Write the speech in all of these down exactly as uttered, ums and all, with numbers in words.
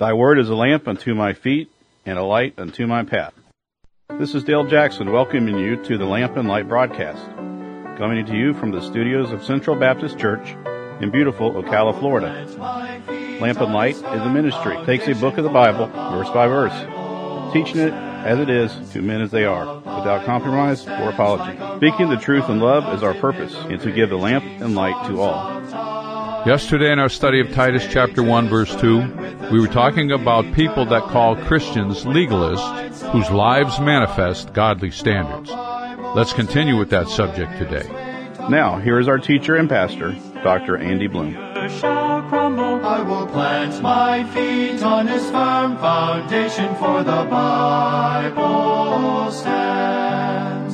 Thy word is a lamp unto my feet and a light unto my path. This is Dale Jackson welcoming you to the Lamp and Light broadcast, coming to you from the studios of Central Baptist Church in beautiful Ocala, Florida. Lamp and Light is a ministry. It takes a book of the Bible, verse by verse, teaching it as it is to men as they are, without compromise or apology. Speaking the truth in love is our purpose, and to give the lamp and light to all. Yesterday in our study of Titus chapter one, verse two, we were talking about people that call Christians legalists whose lives manifest godly standards. Let's continue with that subject today. Now, here is our teacher and pastor, Doctor Andy Bloom. Shall crumble. I will plant my feet on his firm foundation, for the Bible stands.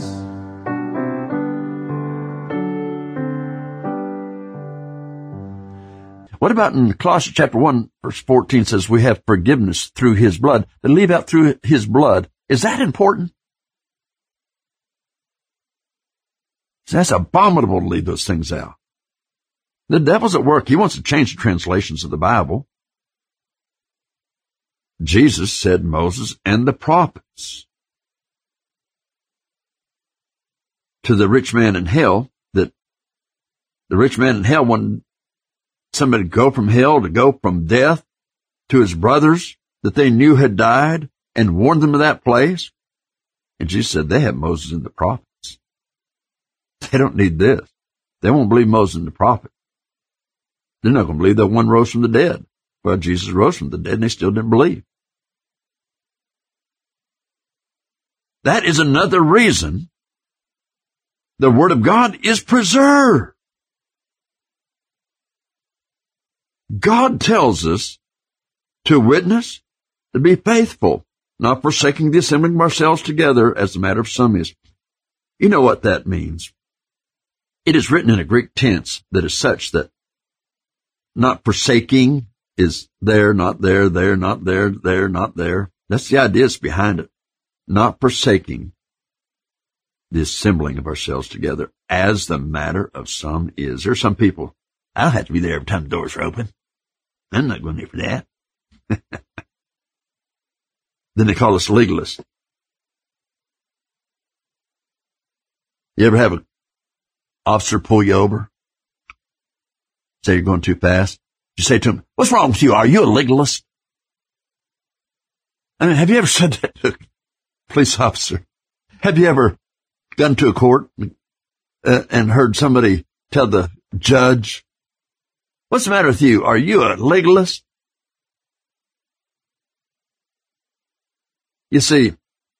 What about in Colossians chapter one, verse fourteen says we have forgiveness through his blood. To leave out through his blood, is that important? That's abominable to leave those things out. The devil's at work. He wants to change the translations of the Bible. Jesus said Moses and the prophets. To the rich man in hell, that the rich man in hell wanted somebody to go from hell, to go from death to his brothers that they knew had died, and warned them of that place. And Jesus said they have Moses and the prophets. They don't need this. They won't believe Moses and the prophet. They're not going to believe that one rose from the dead. Well, Jesus rose from the dead, and they still didn't believe. That is another reason the Word of God is preserved. God tells us to witness, to be faithful, not forsaking the assembling of ourselves together, as the matter of some is. You know what that means. It is written in a Greek tense that is such that not forsaking is there, not there, there, not there, there, not there. That's the idea that's behind it. Not forsaking the assembling of ourselves together, as the matter of some is. There are some people, I'll have to be there every time the doors are open. I'm not going there for that. Then they call us legalists. You ever have an officer pull you over? Say you're going too fast. You say to him, what's wrong with you? Are you a legalist? I mean, have you ever said that to a police officer? Have you ever gone to a court uh, and heard somebody tell the judge, what's the matter with you? Are you a legalist? You see,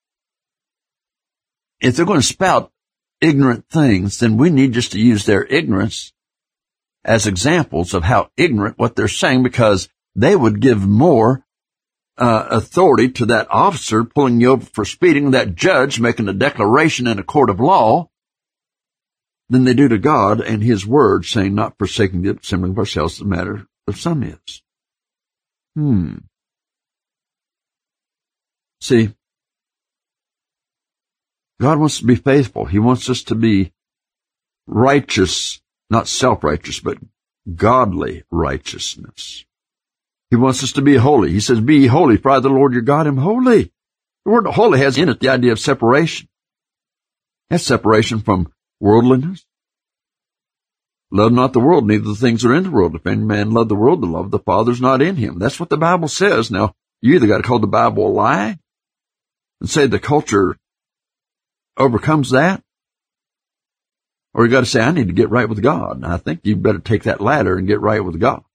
if they're going to spout ignorant things, then we need just to use their ignorance as examples of how ignorant what they're saying, because they would give more uh, authority to that officer pulling you over for speeding, that judge making a declaration in a court of law, than they do to God and his word, saying not forsaking the assembling of ourselves as the matter of some is. Hmm. See, God wants to be faithful. He wants us to be righteous, not self-righteous, but godly righteousness. He wants us to be holy. He says, be ye holy, for I, the Lord your God, am holy. The word holy has in it the idea of separation. That's separation from worldliness. Love not the world, neither the things that are in the world. If any man love the world, the love of the Father is not in him. That's what the Bible says. Now, you either got to call the Bible a lie and say the culture overcomes that, or you got to say, I need to get right with God. And I think you better take that latter and get right with God.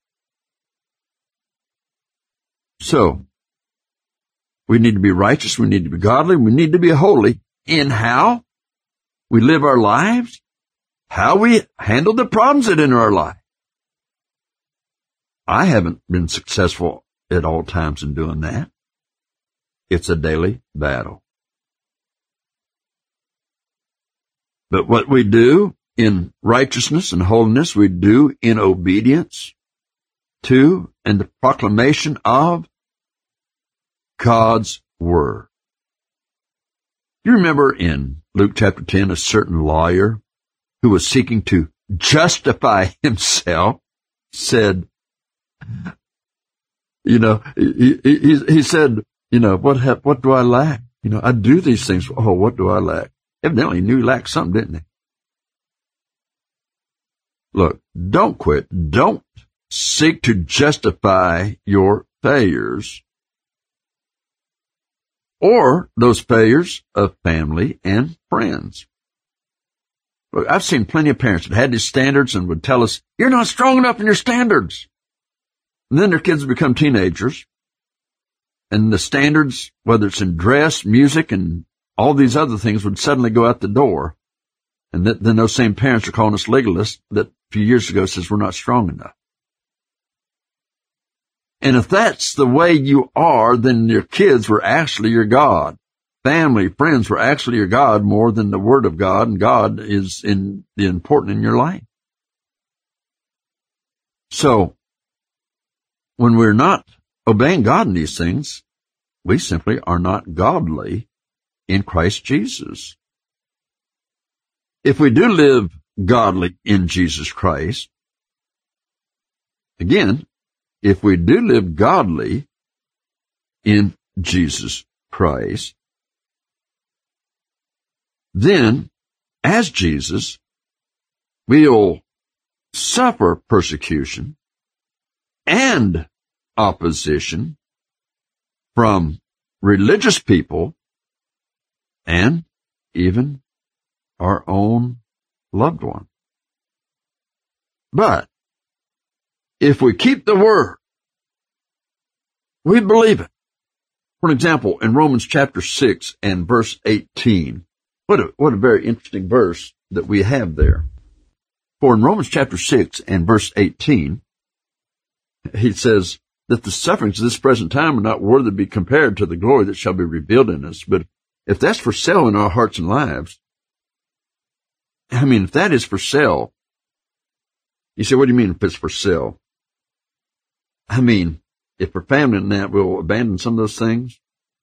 So, we need to be righteous, we need to be godly, we need to be holy in how we live our lives, how we handle the problems that enter our life. I haven't been successful at all times in doing that. It's a daily battle. But what we do in righteousness and holiness, we do in obedience to and the proclamation of God's Word. You remember in Luke chapter ten, a certain lawyer who was seeking to justify himself said, You know, he, he, he said, you know, what hap- what do I lack? You know, I do these things. Oh, what do I lack? Evidently, he knew he lacked something, didn't he? Look, don't quit. Don't seek to justify your failures or those failures of family and friends. Look, I've seen plenty of parents that had these standards and would tell us, you're not strong enough in your standards. And then their kids would become teenagers, and the standards, whether it's in dress, music, and all these other things, would suddenly go out the door. And th- then those same parents are calling us legalists that a few years ago says we're not strong enough. And if that's the way you are, then your kids were actually your God. Family, friends were actually your God more than the Word of God, and God is in the important in your life. So, when we're not obeying God in these things, we simply are not godly in Christ Jesus. If we do live godly in Jesus Christ, again, if we do live godly in Jesus Christ, then, as Jesus, we'll suffer persecution and opposition from religious people and even our own loved one. But if we keep the Word, we believe it. For example, in Romans chapter six and verse eighteen, what a, what a very interesting verse that we have there. For in Romans chapter six and verse eighteen, he says that the sufferings of this present time are not worthy to be compared to the glory that shall be revealed in us. But if that's for sale in our hearts and lives, I mean, if that is for sale, you say, what do you mean if it's for sale? I mean, if for family and that we'll abandon some of those things,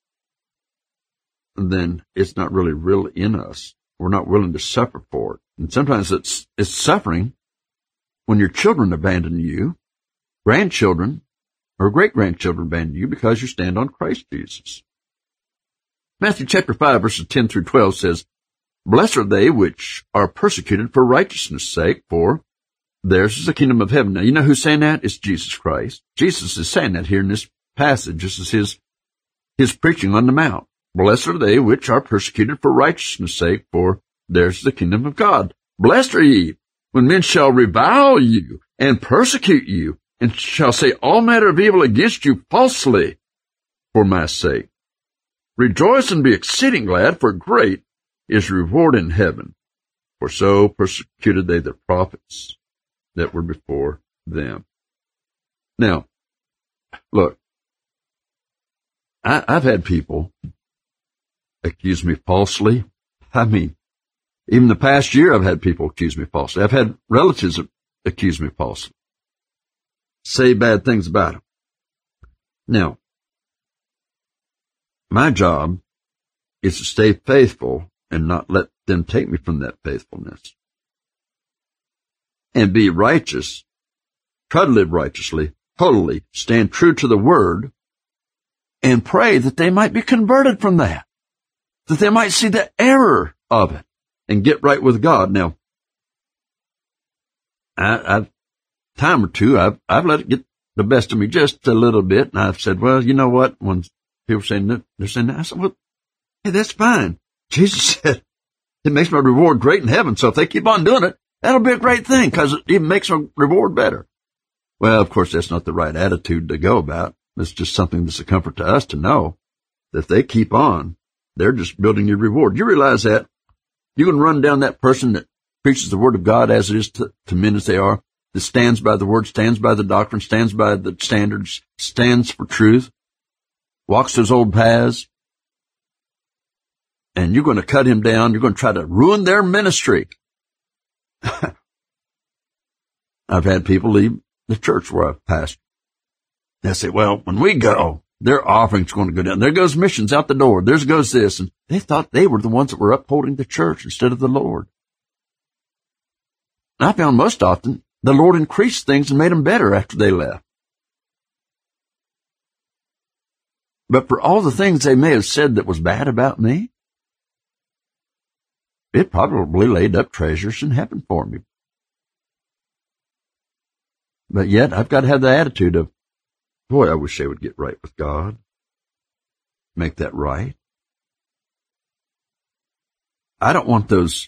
then it's not really real in us. We're not willing to suffer for it. And sometimes it's, it's suffering when your children abandon you, grandchildren or great-grandchildren abandon you because you stand on Christ Jesus. Matthew chapter five verses ten through twelve says, Blessed are they which are persecuted for righteousness' sake, for theirs is the kingdom of heaven. Now, you know who's saying that? It's Jesus Christ. Jesus is saying that here in this passage. This is his, his preaching on the Mount. Blessed are they which are persecuted for righteousness' sake, for theirs is the kingdom of God. Blessed are ye when men shall revile you and persecute you, and shall say all manner of evil against you falsely for my sake. Rejoice and be exceeding glad, for great is reward in heaven. For so persecuted they the prophets that were before them. Now, look, I, I've had people accuse me falsely. I mean, even the past year I've had people accuse me falsely. I've had relatives accuse me falsely, say bad things about them. Now, my job is to stay faithful and not let them take me from that faithfulness. And be righteous, try to live righteously, totally, stand true to the Word, and pray that they might be converted from that, that they might see the error of it and get right with God. Now, I, I've, time or two, I've, I've let it get the best of me just a little bit, and I've said, well, you know what, when people are saying that, they're saying that, I said, well, hey, that's fine. Jesus said, it makes my reward great in heaven, so if they keep on doing it, that'll be a great thing, because it even makes my reward better. Well, of course, that's not the right attitude to go about. It's just something that's a comfort to us to know that if they keep on, they're just building your reward. You realize that you can run down that person that preaches the Word of God as it is to, to men as they are, that stands by the Word, stands by the doctrine, stands by the standards, stands for truth, walks those old paths, and you're going to cut him down. You're going to try to ruin their ministry. I've had people leave the church where I've pastored. They say, well, when we go, their offering's going to go down. There goes missions out the door. There goes this. And they thought they were the ones that were upholding the church instead of the Lord. And I found most often the Lord increased things and made them better after they left. But for all the things they may have said that was bad about me, it probably laid up treasures in heaven for me. But yet, I've got to have the attitude of, boy, I wish I would get right with God. Make that right. I don't want those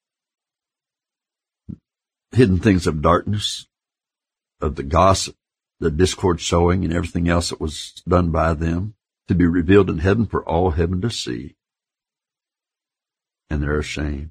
hidden things of darkness, of the gossip, the discord sowing, and everything else that was done by them to be revealed in heaven for all heaven to see. And they're ashamed.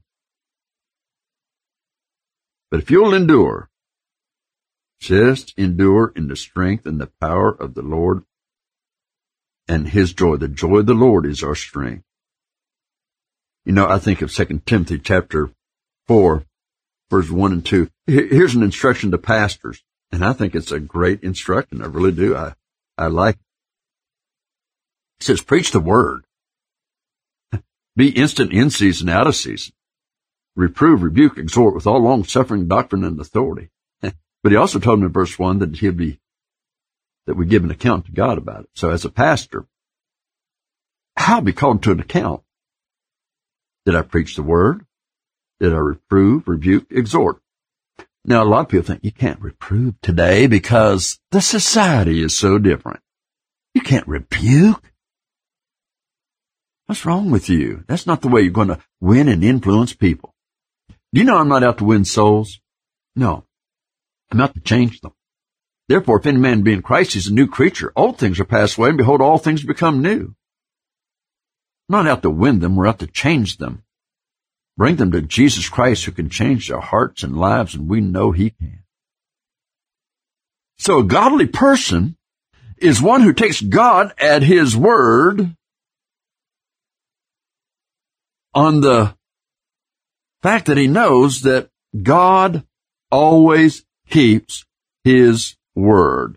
But if you'll endure, just endure in the strength and the power of the Lord and His joy. The joy of the Lord is our strength. You know, I think of Second Timothy chapter four, verses one and two. Here's an instruction to pastors, and I think it's a great instruction. I really do. I, I like it. It says, preach the word. Be instant in season, out of season. Reprove, rebuke, exhort with all long-suffering doctrine and authority. But he also told him in verse one that he'd be, that we give an account to God about it. So as a pastor, I'll be called to an account. Did I preach the word? Did I reprove, rebuke, exhort? Now, a lot of people think you can't reprove today because the society is so different. You can't rebuke. What's wrong with you? That's not the way you're going to win and influence people. Do you know I'm not out to win souls? No. I'm out to change them. Therefore, if any man be in Christ, he's a new creature. Old things are passed away, and behold, all things become new. We're not out to win them. We're out to change them. Bring them to Jesus Christ, who can change their hearts and lives, and we know He can. So a godly person is one who takes God at His word on the fact that he knows that God always keeps His word.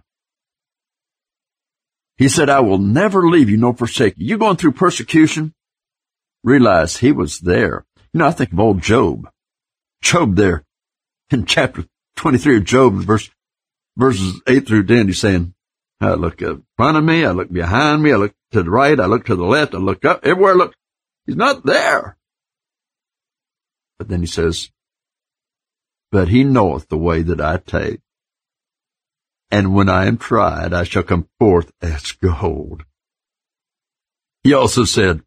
He said, I will never leave you nor forsake you. You going through persecution? Realize He was there. You know, I think of old Job. Job there in chapter twenty-three of Job, verse, verses eight through ten, he's saying, I look in front of me, I look behind me, I look to the right, I look to the left, I look up, everywhere I look. He's not there. But then he says, but He knoweth the way that I take. And when I am tried, I shall come forth as gold. He also said,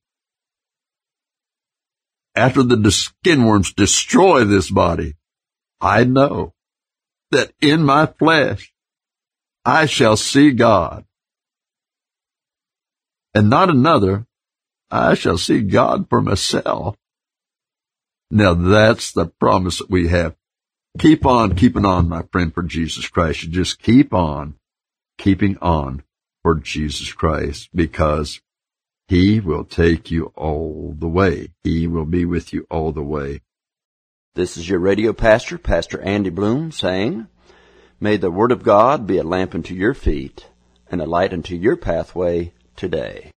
after the skin worms destroy this body, I know that in my flesh I shall see God. And not another, I shall see God for myself. Now that's the promise that we have. Keep on keeping on, my friend, for Jesus Christ. You just keep on keeping on for Jesus Christ, because He will take you all the way. He will be with you all the way. This is your radio pastor, Pastor Andy Bloom, saying, may the Word of God be a lamp unto your feet and a light unto your pathway today.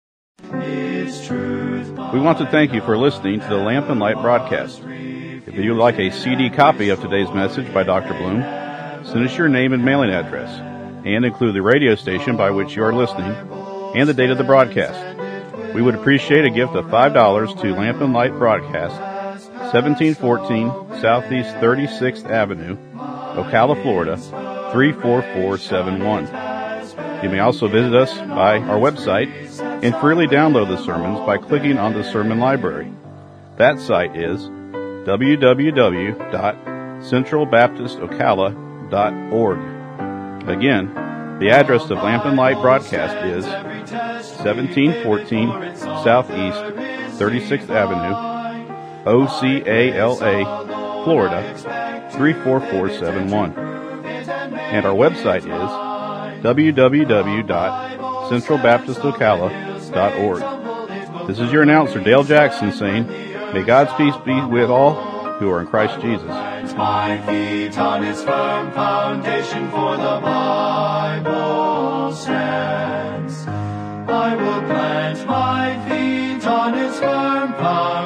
We want to thank you for listening to the Lamp and Light broadcast. If you would like a C D copy of today's message by Doctor Bloom, send us your name and mailing address, and include the radio station by which you are listening and the date of the broadcast. We would appreciate a gift of five dollars to Lamp and Light Broadcast, seventeen fourteen Southeast thirty-sixth Avenue, Ocala, Florida, three four four seven one. You may also visit us by our website and freely download the sermons by clicking on the Sermon Library. That site is w w w dot central baptist ocala dot org. Again, the address of Lamp and Light Broadcast is seventeen fourteen Southeast thirty-sixth Avenue, O C A L A, Florida, three four four seven one. And our website is w w w dot central baptist ocala dot org. This is your announcer, Dale Jackson, saying, may God's peace be with all who are in Christ Jesus. My feet on His firm foundation, for the Bible stands. I will plant my feet on His firm foundation.